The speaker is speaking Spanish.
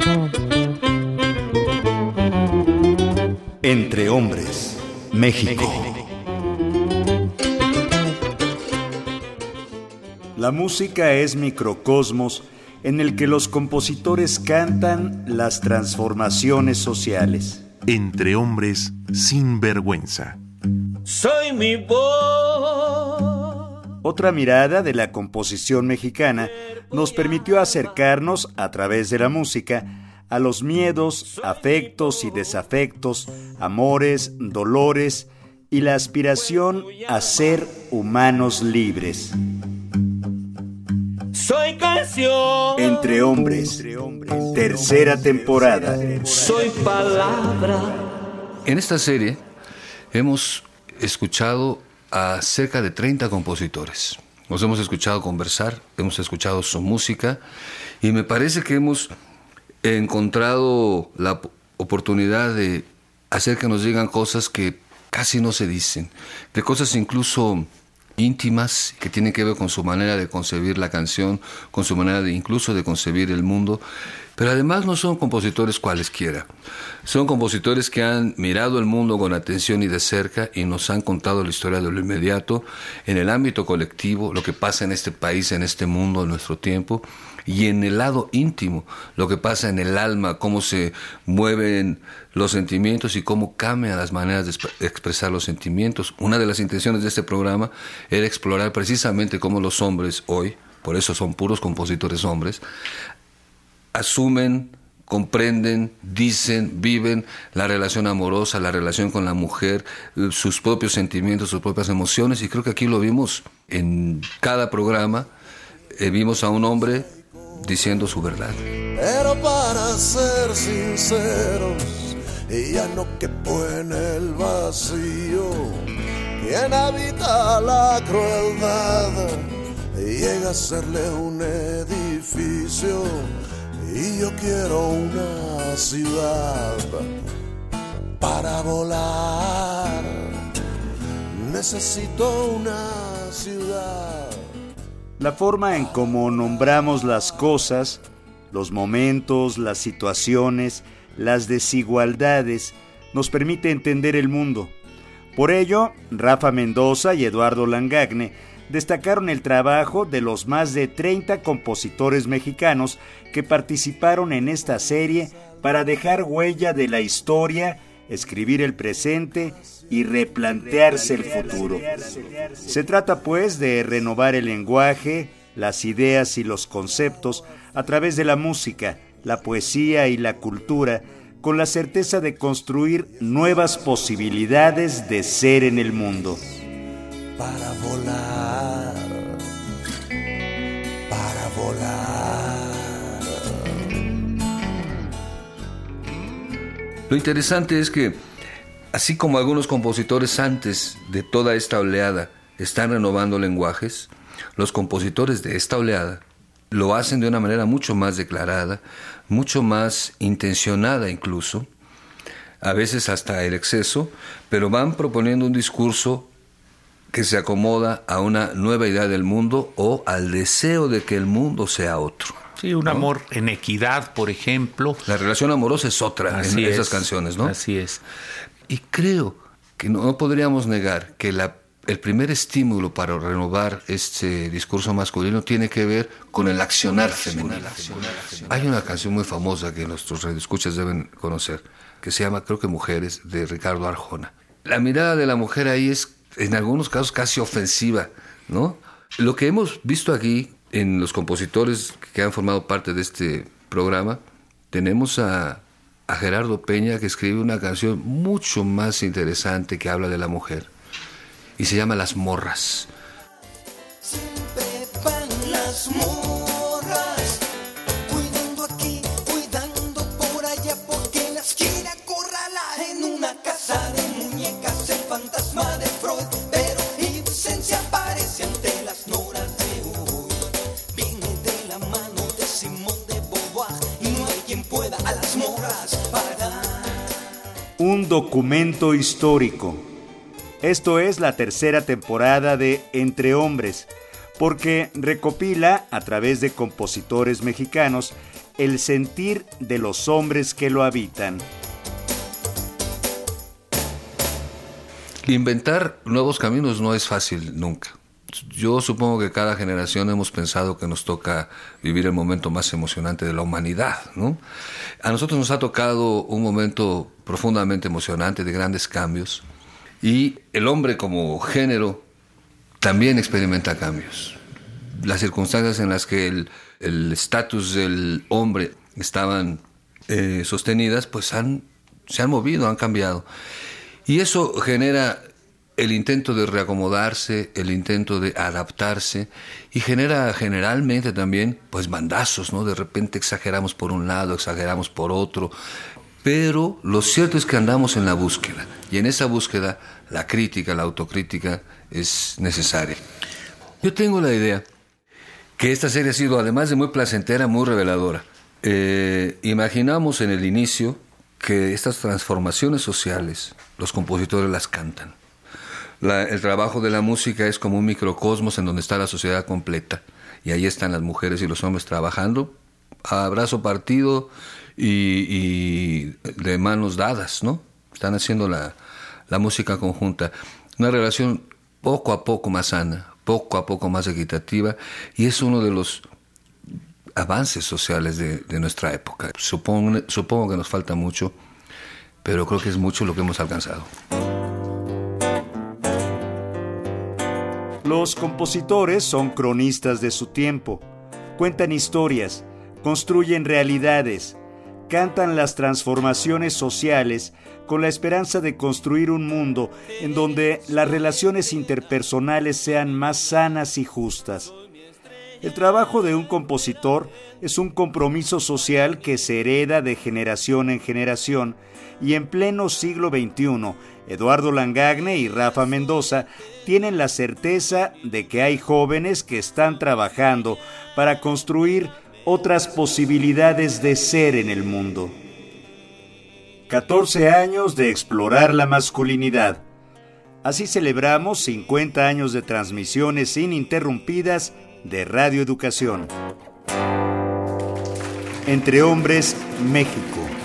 Entre Hombres, México. La música es microcosmos en el que los compositores cantan las transformaciones sociales. Entre hombres sin vergüenza. Soy mi voz. Otra mirada de la composición mexicana nos permitió acercarnos a través de la música a los miedos, afectos y desafectos, amores, dolores y la aspiración a ser humanos libres. Soy canción. Entre Hombres, tercera temporada. Soy palabra. En esta serie hemos escuchado a cerca de 30 compositores. Nos hemos escuchado conversar, hemos escuchado su música y me parece que hemos encontrado la oportunidad de hacer que nos digan cosas que casi no se dicen, de cosas incluso íntimas que tienen que ver con su manera de concebir la canción, con su manera de incluso de concebir el mundo, pero además no son compositores cualesquiera. Son compositores que han mirado el mundo con atención y de cerca y nos han contado la historia de lo inmediato, en el ámbito colectivo, lo que pasa en este país, en este mundo, en nuestro tiempo, y en el lado íntimo, lo que pasa en el alma, cómo se mueven los sentimientos y cómo cambian las maneras de expresar los sentimientos. Una de las intenciones de este programa era explorar precisamente cómo los hombres hoy, por eso son puros compositores hombres, asumen, comprenden, dicen, viven la relación amorosa, la relación con la mujer, sus propios sentimientos, sus propias emociones, y creo que aquí lo vimos en cada programa. Vimos a un hombre diciendo su verdad. Pero para ser sinceros, ya no quepo en el vacío. Quien habita la crueldad llega a serle un edificio. Y yo quiero una ciudad para volar. Necesito una ciudad. La forma en cómo nombramos las cosas, los momentos, las situaciones, las desigualdades, nos permite entender el mundo. Por ello, Rafa Mendoza y Eduardo Langagne destacaron el trabajo de los más de 30 compositores mexicanos que participaron en esta serie para dejar huella de la historia, escribir el presente y replantearse el futuro. Se trata, pues, de renovar el lenguaje, las ideas y los conceptos a través de la música, la poesía y la cultura, con la certeza de construir nuevas posibilidades de ser en el mundo. Para volar, para volar. Lo interesante es que, así como algunos compositores antes de toda esta oleada están renovando lenguajes, los compositores de esta oleada lo hacen de una manera mucho más declarada, mucho más intencionada incluso, a veces hasta el exceso, pero van proponiendo un discurso que se acomoda a una nueva idea del mundo o al deseo de que el mundo sea otro. Sí, un amor en equidad, por ejemplo. La relación amorosa es otra en esas canciones, ¿no? Así es. Y creo que no podríamos negar que el primer estímulo para renovar este discurso masculino tiene que ver con el accionar femenino. Hay una canción muy famosa que nuestros radioescuchas deben conocer, que se llama, creo que Mujeres, de Ricardo Arjona. La mirada de la mujer ahí es, en algunos casos, casi ofensiva, ¿no? Lo que hemos visto aquí en los compositores que han formado parte de este programa, tenemos a Gerardo Peña, que escribe una canción mucho más interesante que habla de la mujer y se llama Las Morras. Siempre van las morras, cuidando aquí, cuidando por allá, porque las quiere acorralar en una casa de muñecas, el fantasma de Freud, pero Ibsen se aparece ante las noras de hoy. Viene de la mano de Simone de Beauvoir y no hay quien pueda a las morras parar. Un documento histórico. Esto es la tercera temporada de Entre Hombres, porque recopila, a través de compositores mexicanos, el sentir de los hombres que lo habitan. Inventar nuevos caminos no es fácil nunca. Yo supongo que cada generación hemos pensado que nos toca vivir el momento más emocionante de la humanidad, ¿no? A nosotros nos ha tocado un momento profundamente emocionante de grandes cambios, y el hombre como género también experimenta cambios. Las circunstancias en las que el estatus del hombre estaban sostenidas, pues se han movido, han cambiado. Y eso genera el intento de reacomodarse, el intento de adaptarse, y genera generalmente también pues bandazos, ¿no? De repente exageramos por un lado, exageramos por otro, pero lo cierto es que andamos en la búsqueda, y en esa búsqueda la crítica, la autocrítica es necesaria. Yo tengo la idea que esta serie ha sido, además de muy placentera, muy reveladora. Imaginamos en el inicio que estas transformaciones sociales, los compositores las cantan. El trabajo de la música es como un microcosmos en donde está la sociedad completa, y ahí están las mujeres y los hombres trabajando a brazo partido y de manos dadas, ¿no? Están haciendo la música conjunta. Una relación poco a poco más sana, poco a poco más equitativa, y es uno de los avances sociales de nuestra época. Supongo que nos falta mucho, pero creo que es mucho lo que hemos alcanzado. Los compositores son cronistas de su tiempo, cuentan historias, construyen realidades, cantan las transformaciones sociales con la esperanza de construir un mundo en donde las relaciones interpersonales sean más sanas y justas. El trabajo de un compositor es un compromiso social que se hereda de generación en generación, y en pleno siglo XXI, Eduardo Langagne y Rafa Mendoza tienen la certeza de que hay jóvenes que están trabajando para construir otras posibilidades de ser en el mundo. 14 años de explorar la masculinidad. Así celebramos 50 años de transmisiones ininterrumpidas de Radio Educación. Entre Hombres, México.